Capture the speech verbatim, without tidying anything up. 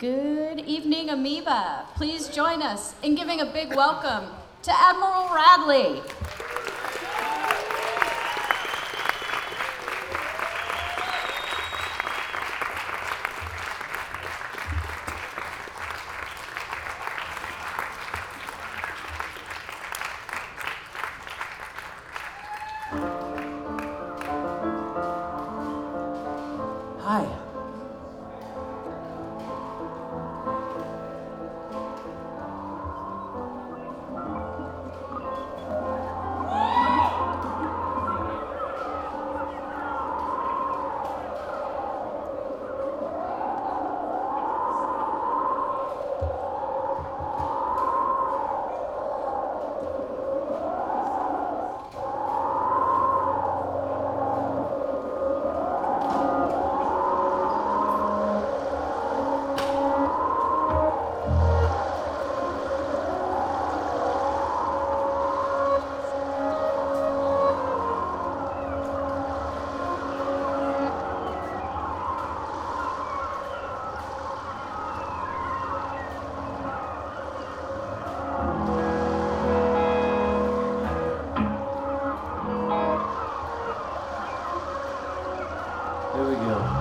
Good evening, Amoeba. Please join us in giving a big welcome to Admiral Radley. Hi. There we go.